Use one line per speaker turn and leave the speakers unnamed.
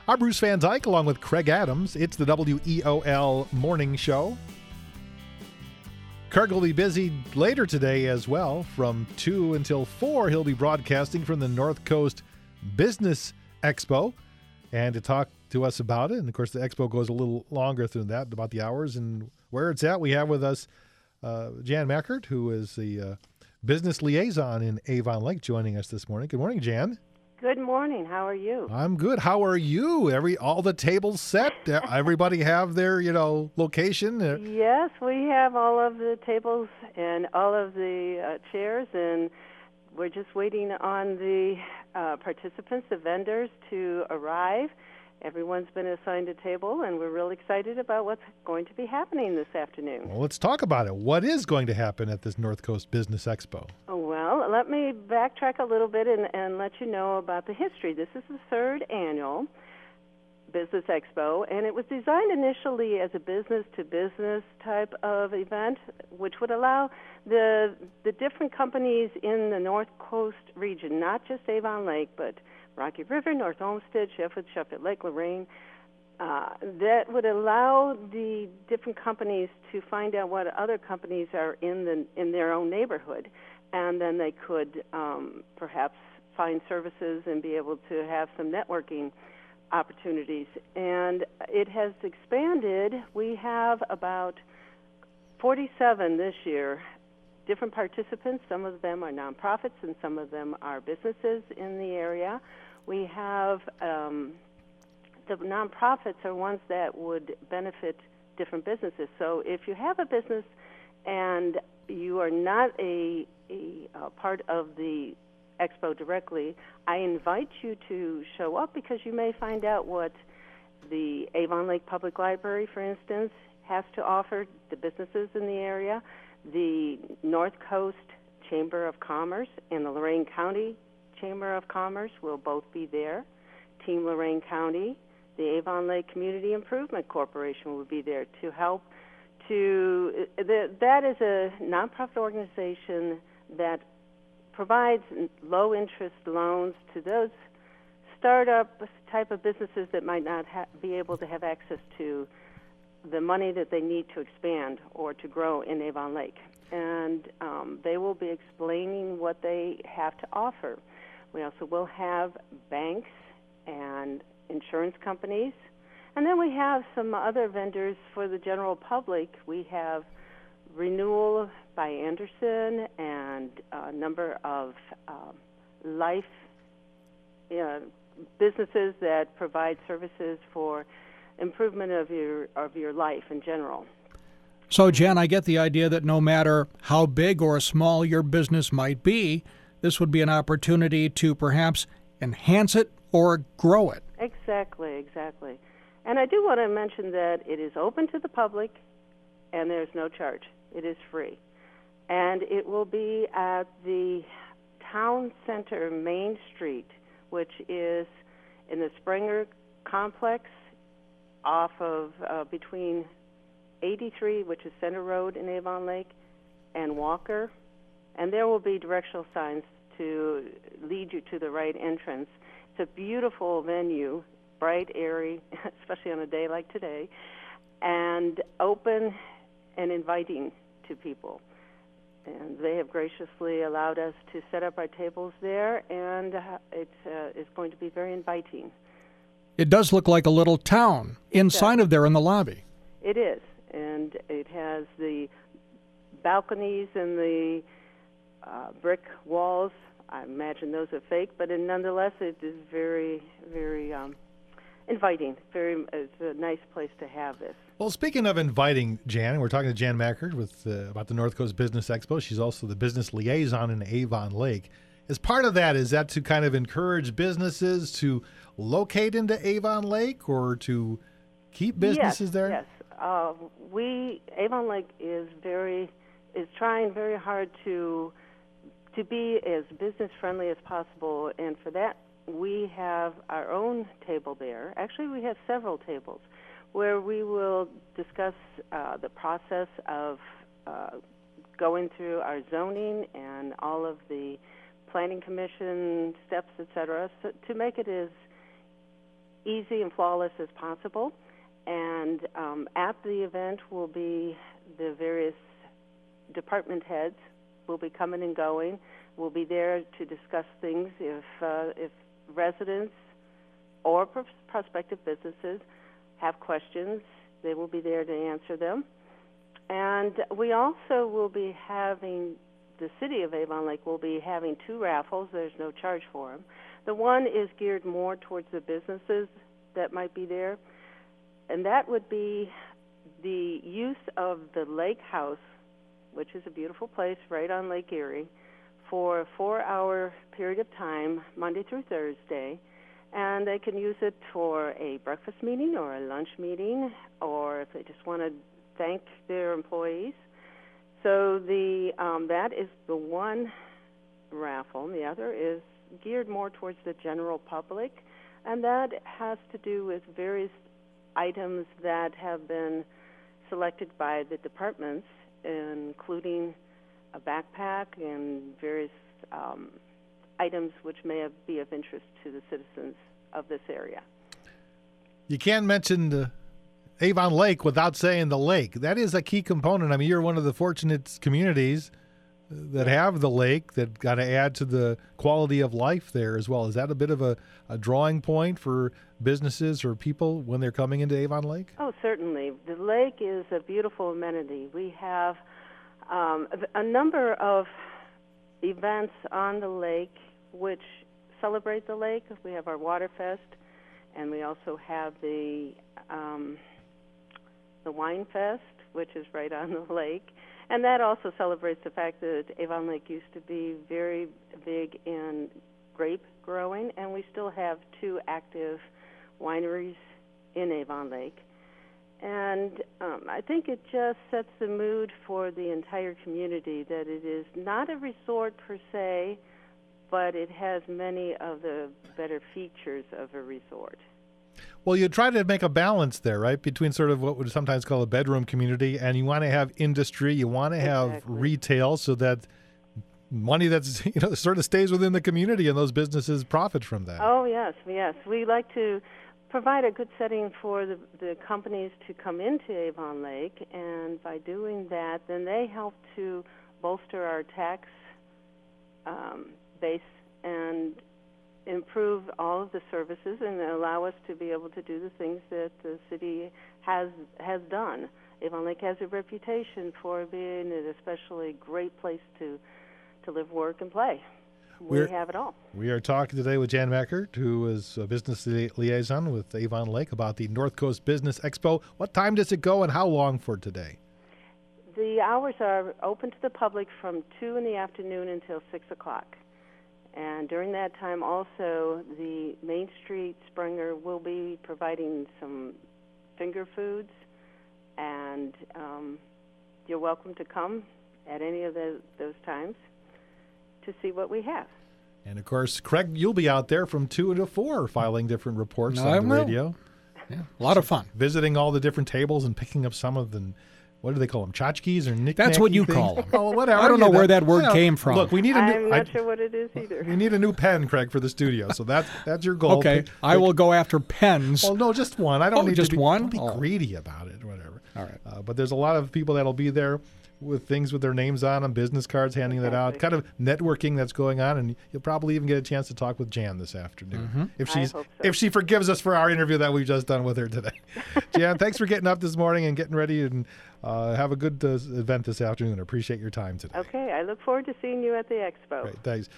I'm Bruce Van Dyke along with Craig Adams. It's the WEOL Morning Show. Craig will be busy later today as well. From 2 until 4, he'll be broadcasting from the North Coast Business Expo. And to talk to us about it, and of course the expo goes a little longer than that, about the hours and where it's at, we have with us Jan Mackert, who is the business liaison in Avon Lake, joining us this morning. Good morning, Jan.
Good morning. How are you?
I'm good. How are you? All the tables set? Everybody have their, location?
Yes, we have all of the tables and all of the chairs, and we're just waiting on the participants, the vendors, to arrive. Everyone's been assigned a table, and we're real excited about what's going to be happening this afternoon.
Well, let's talk about it. What is going to happen at this North Coast Business Expo?
Well, let me backtrack a little bit and let you know about the history. This is the third annual Business Expo, and it was designed initially as a business-to-business type of event, which would allow the different companies in the North Coast region, not just Avon Lake, but Rocky River, North Olmsted, Sheffield Lake, Lorraine, that would allow the different companies to find out what other companies are in their own neighborhood, and then they could perhaps find services and be able to have some networking opportunities. And it has expanded. We have about 47 this year, different participants. Some of them are nonprofits and some of them are businesses in the area. We have the nonprofits are ones that would benefit different businesses. So if you have a business and you are not a part of the expo directly, I invite you to show up because you may find out what the Avon Lake Public Library, for instance, has to offer the businesses in the area. The North Coast Chamber of Commerce and the Lorain County Chamber of Commerce will both be there. Team Lorain County, the Avon Lake Community Improvement Corporation will be there to help. That is a nonprofit organization that provides low-interest loans to those startup type of businesses that might not be able to have access to the money that they need to expand or to grow in Avon Lake. And they will be explaining what they have to offer. We also will have banks and insurance companies. And then we have some other vendors for the general public. We have Renewal by Anderson and a number of life businesses that provide services for improvement of your life in general.
So, Jen, I get the idea that no matter how big or small your business might be, this would be an opportunity to perhaps enhance it or grow it.
Exactly. And I do want to mention that it is open to the public and there's no charge. It is free. And it will be at the Town Center Main Street, which is in the Springer Complex off of between 83, which is Center Road in Avon Lake, and Walker. And there will be directional signs to lead you to the right entrance. It's a beautiful venue, bright, airy, especially on a day like today, and open and inviting to people. And they have graciously allowed us to set up our tables there, and it's going to be very inviting.
It does look like a little town inside of there in the lobby.
It is, and it has the balconies and the brick walls. I imagine those are fake, but nonetheless, it is very, very inviting. It's a nice place to have this.
Well, speaking of inviting, Jan, we're talking to Jan Mackert about the North Coast Business Expo. She's also the business liaison in Avon Lake. As part of that, is that to kind of encourage businesses to locate into Avon Lake or to keep businesses there?
Yes. Avon Lake is trying very hard to be as business friendly as possible, and for that we have our own table there. Actually, we have several tables where we will discuss the process of going through our zoning and all of the planning commission steps, etc., so to make it as easy and flawless as possible. And at the event will be the various department heads will be coming and going. We'll be there to discuss things if residents or prospective businesses have questions. They will be there to answer them. And we also will be having, the city of Avon Lake will be having 2 raffles. There's no charge for them. The one is geared more towards the businesses that might be there, and that would be the use of the lake house, which is a beautiful place right on Lake Erie, for a 4-hour period of time, Monday through Thursday. And they can use it for a breakfast meeting or a lunch meeting, or if they just want to thank their employees. So that is the one raffle. The other is geared more towards the general public, and that has to do with various items that have been selected by the departments, including a backpack and various items which may be of interest to the citizens of this area.
You can't mention the Avon Lake without saying the lake. That is a key component. I mean, you're one of the fortunate communities that have the lake that got to add to the quality of life there as well. Is that a bit of a drawing point for businesses or people when they're coming into Avon Lake?
Oh, certainly. The lake is a beautiful amenity. We have a number of events on the lake which celebrate the lake. We have our Water Fest, and we also have the Wine Fest, which is right on the lake. And that also celebrates the fact that Avon Lake used to be very big in grape growing, and we still have 2 active wineries in Avon Lake. And I think it just sets the mood for the entire community that it is not a resort per se, but it has many of the better features of a resort.
Well, you try to make a balance there, right, between sort of what we sometimes call a bedroom community, and you want to have industry, you want to have retail, so that money that's sort of stays within the community and those businesses profit from that.
Oh, yes. We like to provide a good setting for the companies to come into Avon Lake, and by doing that, then they help to bolster our tax base and improve all of the services and allow us to be able to do the things that the city has done. Avon Lake has a reputation for being an especially great place to live, work, and play. We have it all. We are talking today with Jan Meckert, who is a business liaison with Avon Lake, about the North Coast Business Expo. What time does it go and how long for today? The hours are open to the public from 2 in the afternoon until 6 o'clock. And during that time also, the Main Street Springer will be providing some finger foods, and you're welcome to come at any of those times to see what we have. And, of course, Craig, you'll be out there from 2 to 4 filing different reports on the radio. Yeah, a lot of fun. Visiting all the different tables and picking up some of the, what do they call them, tchotchkes or knick-knacky? That's what you call them. Oh, whatever. I don't know where that word came from. Look, we need a new... I'm not sure what it is either. We need a new pen, Craig, for the studio. So that's your goal. Okay, I will go after pens. Well, no, just one. I don't need just to be, one? Don't be greedy about it or whatever. All right. But there's a lot of people that'll be there with things with their names on them, business cards, handing that out, kind of networking that's going on, and you'll probably even get a chance to talk with Jan this afternoon, if she forgives us for our interview that we've just done with her today. Jan, thanks for getting up this morning and getting ready, and have a good event this afternoon. I appreciate your time today. Okay, I look forward to seeing you at the expo. Great, thanks.